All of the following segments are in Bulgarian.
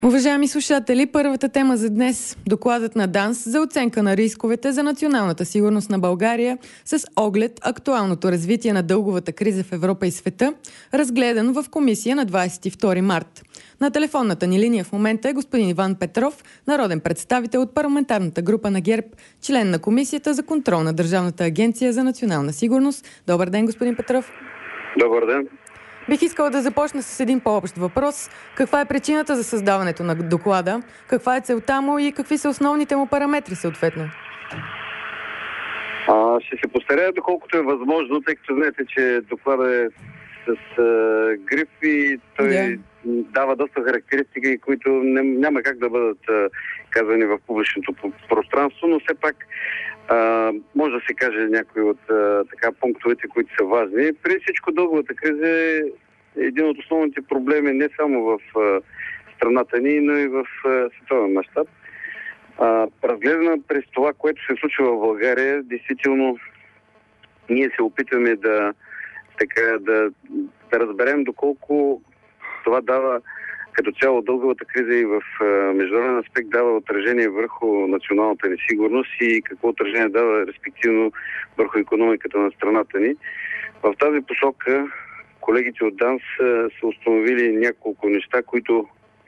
Уважаеми слушатели, първата тема за днес – докладът на ДАНС за оценка на рисковете за националната сигурност на България с оглед актуалното развитие на дълговата криза в Европа и света, разгледан в комисия на 22 март. На телефонната ни линия в момента е господин Иван Петров, народен представител от парламентарната група на ГЕРБ, член на Комисията за контрол на Държавната агенция за национална сигурност. Добър ден, господин Петров. Добър ден. Бих искала да започна с един по-общ въпрос. Каква е причината за създаването на доклада? Каква е целта му и какви са основните му параметри съответно? Ще се постарая доколкото е възможно, тъй като знаете, че докладът е с гриф и той дава доста характеристики, които няма как да бъдат казани в публичното пространство, но все пак може да се каже някои от пунктовете, които са важни. Преди всичко дълговата криза е един от основните проблеми не само в страната ни, но и в световен мащаб. Разгледана през това, което се случва в България, действително ние се опитваме да разберем доколко това дава като цяло дълговата криза и в международен аспект дава отражение върху националната ни сигурност и какво отражение дава респективно върху икономиката на страната ни. В тази посока колегите от ДАНС са установили няколко неща, които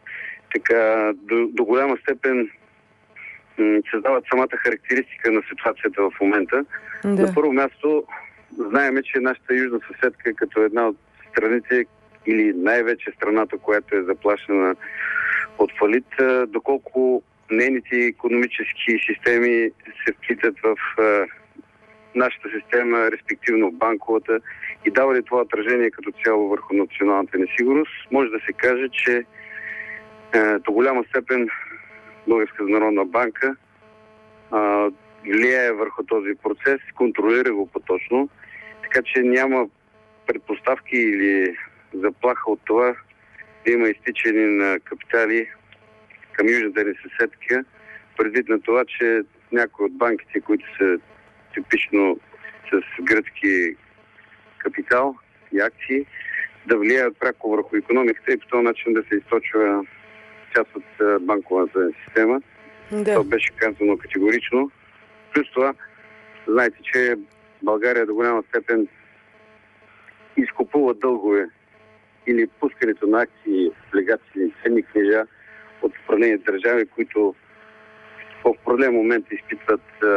до голяма степен създават самата характеристика на ситуацията в момента. Да. На първо място знаеме, че нашата южна съседка като една от страните или най-вече страната, която е заплашена от фалит, доколко нейните икономически системи се вплитат в нашата система, респективно в банковата, и дава ли това отражение като цяло върху националната несигурност, може да се каже, че до голяма степен Българска народна банка влияе върху този процес, контролира го по-точно, така че няма предпоставки или заплаха от това да има изтичане на капитали към южната ни съседка, предвид на това, че някои от банките, които са типично с гръцки капитал и акции, да влияят пряко върху икономиката и по този начин да се източва част от банковата система. Да. Това беше казано категорично. Плюс това, знаете, че България до голяма степен изкупува дългове или пускането на акции, облигации, ценни книжа от определени държави, които в определен момент изпитват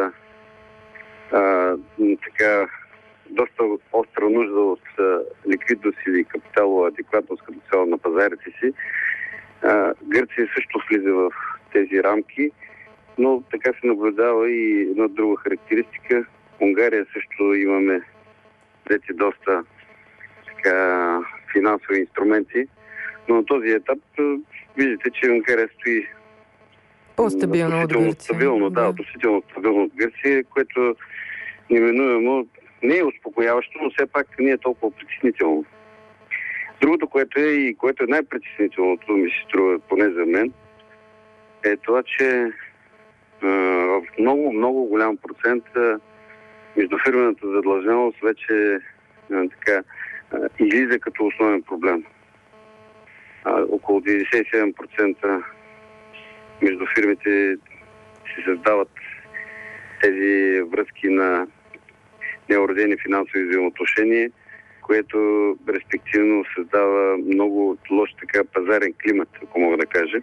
доста остра нужда от ликвидност или капиталова адекватност като цяло на пазарите си. Гърция също влиза в тези рамки, но така се наблюдава и една друга характеристика. Унгария също имаме вече доста финансови инструменти, но на този етап виждате, че Унгария стои по-стабилно от Гърция. Относително стабилно от Гърция, което неминуемо не е успокояващо, но все пак не е толкова притеснително. Другото, което е най-притеснителното, ми се струва, поне за мен, е това, че в много, много голям процент междуфирмената задлъжнялост вече излиза като основен проблем. Около 97% между фирмите се създават тези връзки на неуредени финансови взаимоотношения, което респективно създава много лош пазарен климат, ако мога да кажа.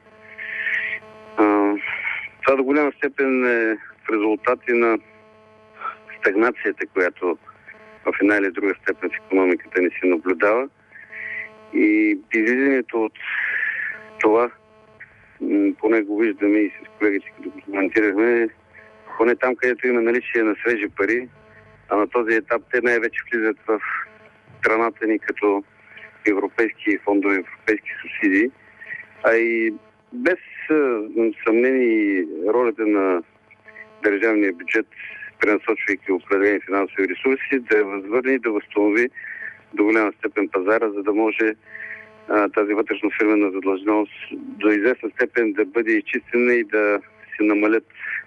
Това до голяма степен е в резултати на стагнацията, която в една или друга степен в икономиката ни се наблюдава. И излизането от това, поне го виждаме и с колегите, като го коментирахме, поне там, където има наличие на свежи пари, а на този етап те най-вече влизат в страната ни като европейски фондове, европейски субсидии, а и без съмнение ролята на държавния бюджет, пренасочвайки определени финансови ресурси, да възвърне и да възстанови до голяма степен пазара, за да може тази вътрешно-фирмена задлъжнялост до известна степен да бъде изчистена и да се намалят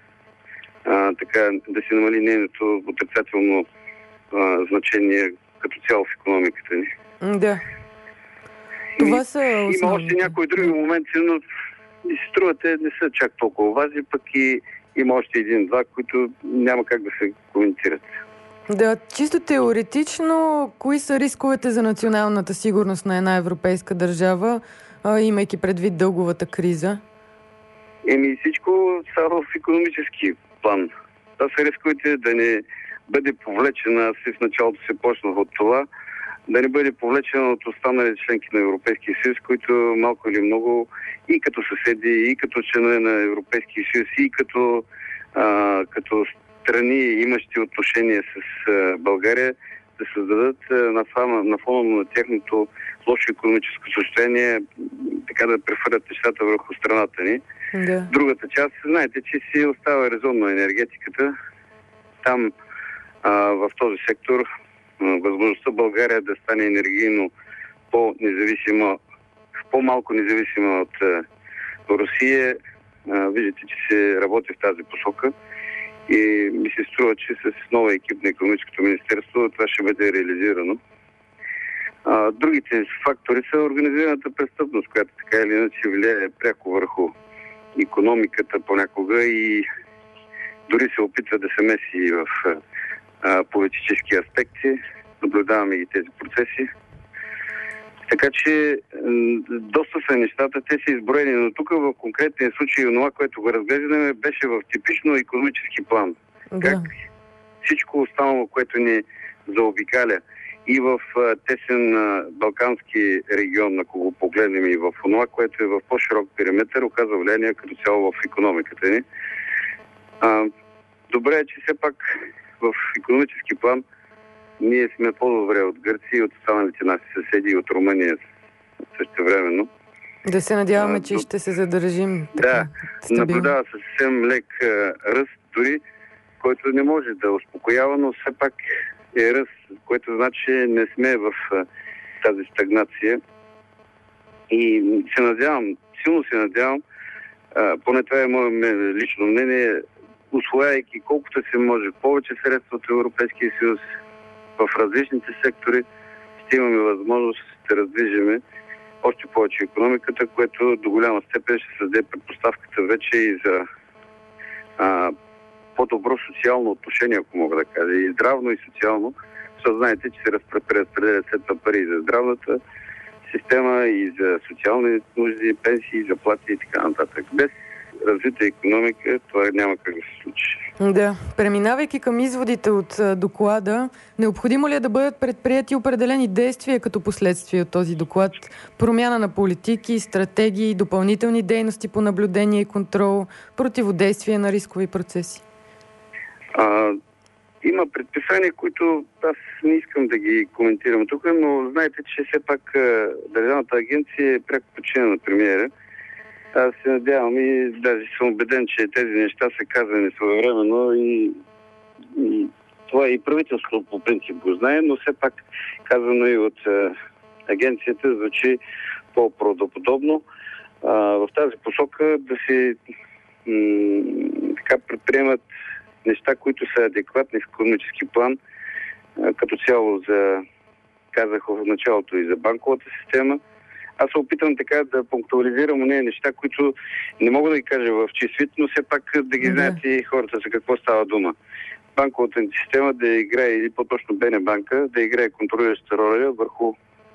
да се намали нейното отрицателно значение като цяло в икономиката ни. Да. Това са има още някои други моменти, но ми се струвате не са чак толкова важни, пък и има още един-два, които няма как да се коментират. Да, чисто теоретично, кои са рисковете за националната сигурност на една европейска държава, имайки предвид дълговата криза? Всичко става в икономически план. Това са рисковете да не бъде повлечена, в началото се почна от това, да не бъде повлечена от останали членки на Европейския съюз, които малко или много и като съседи, и като членове на Европейския съюз, и като страни, имащи отношения с България, да създадат на фона на тяхното лошо икономическо състояние, така да прехвърлят нещата върху страната ни. Да. Другата част, знаете, че си остава резонно енергетиката. Там в този сектор възможността България да стане енергийно по-независима, по-малко независима от Русия. Виждате, че се работи в тази посока и ми се струва, че с нова екип на Икономическото министерство това ще бъде реализирано. Другите фактори са организираната престъпност, която така или иначе влияе пряко върху икономиката понякога и дори се опитва да се меси в политически аспекти. Наблюдаваме и тези процеси. Така че доста са нещата, те са изброени, но тук в конкретния случай това, което го разглеждаме, беше в типично икономически план. Да. Как всичко останало, което ни заобикаля и в тесен балкански регион, ако го погледнем, и в това, което е в по-широк периметър, оказва влияние като цяло в икономиката ни. Добре е, че все пак в икономически план ние сме по-добре от Гърция и от останалите наши съседи и от Румъния същевременно. Да се надяваме, че ще се задържим така. Да, наблюдава съвсем лек ръст, дори който не може да успокоява, но все пак е ръст, което значи, че не сме в тази стагнация. И се надявам, силно се надявам, поне това е мое лично мнение, усвояйки колкото се може повече средства от Европейския съюз в различните сектори, ще имаме възможност да раздвижиме още повече икономиката, което до голяма степен ще създаде предпоставката вече и за по-добро социално отношение, ако мога да кажа, и здравно, и социално. Защото знаете, че се разпределят след това пари и за здравната система, и за социални нужди, пенсии, заплати и така нататък. Без развита икономика това няма как да се случи. Да. Преминавайки към изводите от доклада, необходимо ли е да бъдат предприяти определени действия като последствие от този доклад? Промяна на политики, стратегии, допълнителни дейности по наблюдение и контрол, противодействие на рискови процеси? Има предписания, които аз не искам да ги коментирам тук, но знаете, че все пак Държавната агенция е пряко подчинена на премиера. Аз се надявам и даже съм убеден, че тези неща са казани своевременно и това и правителството по принцип го знае, но все пак казано и от агенцията звучи по-правдоподобно. В тази посока да се така предприемат неща, които са адекватни в икономически план, като цяло казах в началото и за банковата система. Аз се опитам така да пунктуализирам неща, които не мога да ги кажа в чист, но все пак да ги знаят и хората за какво става дума. Банковата система да играе, или по-точно БН банка, да играе контролираща роля върху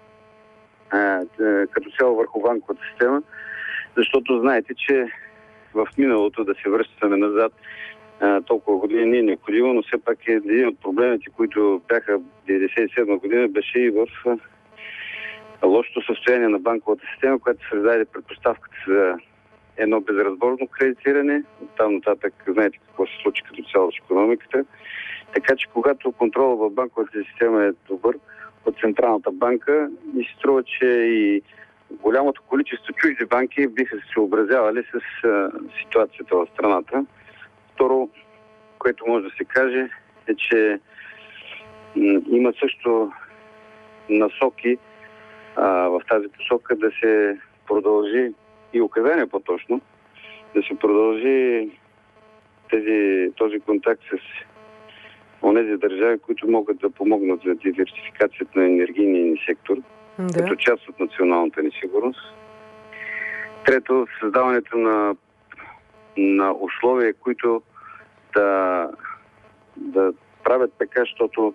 като цяло върху банковата система, защото знаете, че в миналото да се връщаме назад толкова години не е необходимо, но все пак е един от проблемите, които бяха в 1997 година, беше и в лошото състояние на банковата система, която създаде предпоставката за едно безразборно кредитиране. Оттам нататък знаете какво се случи като цяло с икономиката. Така че когато контролът в банковата система е добър от Централната банка, ми се струва, че и голямото количество чужди банки биха се съобразявали с ситуацията в страната. Второ, което може да се каже, е, че има също насоки в тази посока да се продължи и указания по-точно, да се продължи този контакт с онези държави, които могат да помогнат за диверсификацията на енергийния ни сектор, като част от националната ни сигурност. Трето, създаването на условия, които да правят така, защото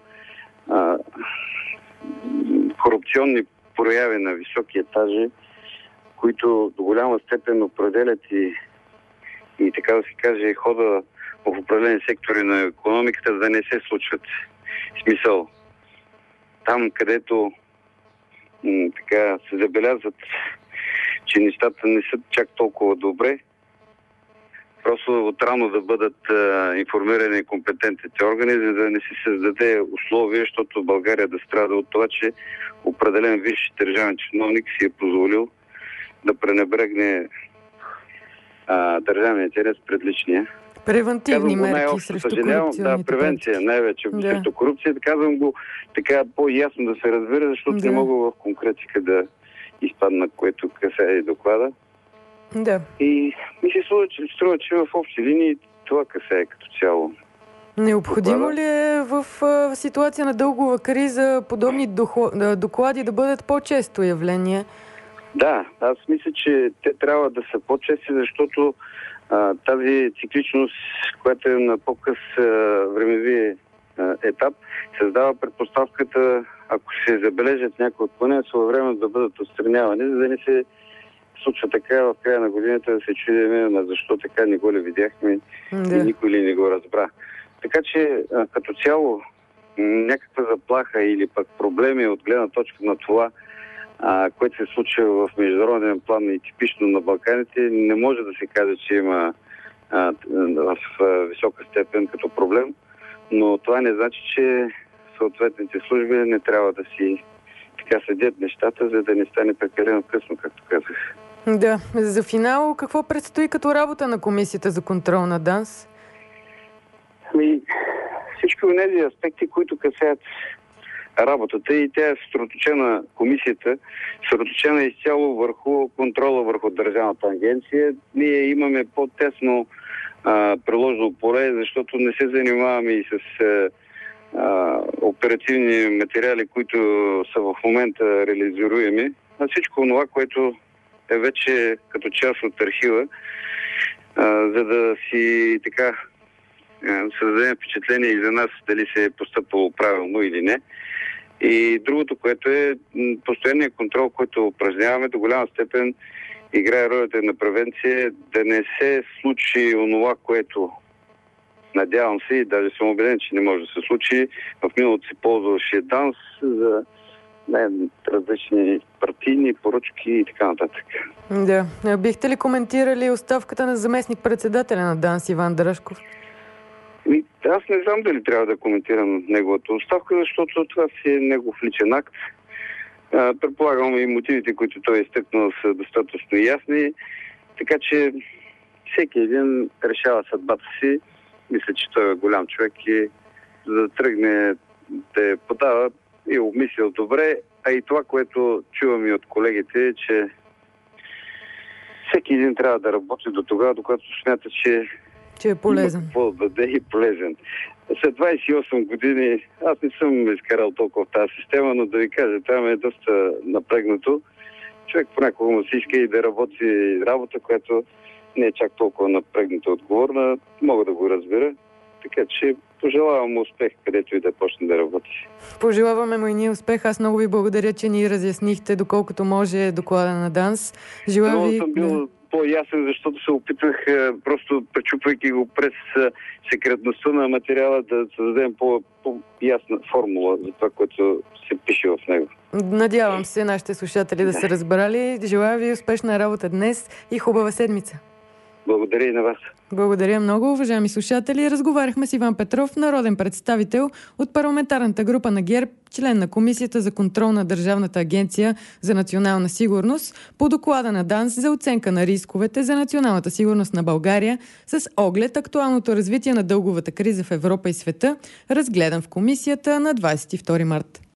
корупционни прояви на високи етажи, които до голяма степен определят и така да се каже, хода в определени сектори на икономиката, да не се случват. В смисъл, там където така се забелязват, че нещата не са чак толкова добре, просто отрано да бъдат информирани компетентните органи, за да не се създаде условие, защото България да страда от това, че определен висш държавен чиновник си е позволил да пренебрегне държавния интерес пред личния. Превентивни мерки срещу корупционните. Да, превенция, най-вече срещу корупцията. Казвам го така по-ясно да се разбира, защото не мога в конкретика да изпадна, което касае доклада. Да. И ми се струва, че в общи линии това касае като цяло. Необходимо ли е в ситуация на дългова криза подобни доклади да бъдат по-често явление? Да, аз мисля, че те трябва да са по-чести, защото тази цикличност, която е на по-къс времеви етап, създава предпоставката, ако се забележат някои отклонения, своевременно да бъдат отстранявани, за да не се случва така в края на годината да се чудим защо така не го ли видяхме и никой ли не го разбра. Така че като цяло някаква заплаха или пък проблеми от гледна точка на това, което се случва в международен план и типично на Балканите, не може да се каже, че има в висока степен като проблем, но това не значи, че съответните служби не трябва да си така следят нещата, за да не стане прекалено късно, както казах. Да. За финал, какво предстои като работа на Комисията за контрол на ДАНС? Всички от тези аспекти, които касаят работата, и тя е съсредоточена, комисията, съсредоточена изцяло върху контрола върху Държавната агенция. Ние имаме по-тесно приложно поле, защото не се занимаваме и с оперативни материали, които са в момента реализируеми, а всичко това, което е вече като част от архива, за да си така създадем впечатление и за нас дали се е постъпвало правилно или не. И другото, което е постоянният контрол, който упражняваме, до голяма степен играе ролята на превенция, да не се случи онова, което надявам се и даже съм убеден, че не може да се случи. В миналото се ползваше ДАНС за различни партийни поръчки и така нататък. Да. Бихте ли коментирали оставката на заместник-председателя на ДАНС Иван Дръжков? Аз не знам дали трябва да коментирам неговата оставка, защото това си е негов личен акт. Предполагам и мотивите, които той е изтъкнал, са достатъчно ясни. Така че всеки един решава съдбата си. Мисля, че той е голям човек и за да тръгне да я подава и обмислил добре. А и това, което чувам и от колегите, е, че всеки един трябва да работи до тогава, докато смята, че е полезен. Какво да даде и полезен. След 28 години аз не съм изкарал толкова в тази система, но да ви кажа, там е доста напрегнато. Човек понякога му се иска и да работи работа, която не е чак толкова напрегната отговорна. Мога да го разбера. Така че пожелавам му успех, където и да почне да работи. Пожелаваме му и ние успех. Аз много ви благодаря, че ни разяснихте доколкото може доклада на ДАНС. Желая ви... съм бил по-ясен, защото се опитвах, просто пречупвайки го през секретността на материала, да създадем по-ясна формула за това, което се пише в него. Надявам се нашите слушатели да са разбрали. Желая ви успешна работа днес и хубава седмица. Благодаря и на вас. Благодаря много, уважаеми слушатели. Разговаряхме с Иван Петров, народен представител от парламентарната група на ГЕРБ, член на Комисията за контрол на Държавната агенция за национална сигурност, по доклада на ДАНС за оценка на рисковете за националната сигурност на България с оглед актуалното развитие на дълговата криза в Европа и света, разгледан в комисията на 22 март.